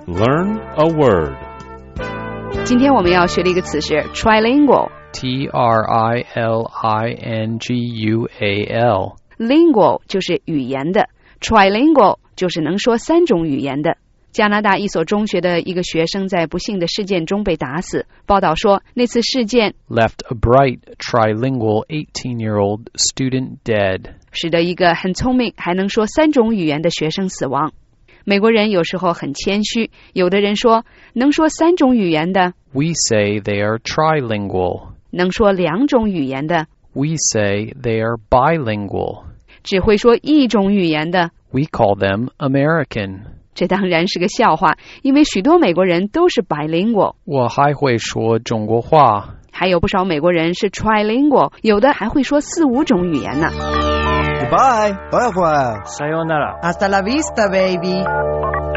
Learn a word. 今天我们要学的一个词是 trilingual. Trilingual. Lingual 就是语言的， trilingual 就是能说3种语言的。加拿大一所中学的一个学生在不幸的事件中被打死。报道说，那次事件 left a bright trilingual 18-year-old student dead. 使得一个很聪明还能说3种语言的学生死亡。美国人有时候很谦虚，有的人说能说3种语言的 We say they are trilingual. 能说2种语言的 We say they are bilingual. 只会说1种语言的 We call them American. 这当然是个笑话，因为许多美国人都是 bilingual。 我还会说中国话。 还有不少美国人是 trilingual， 有的还会说4、5种语言呢。 Goodbye. Au revoir. Sayonara. Hasta la vista, baby.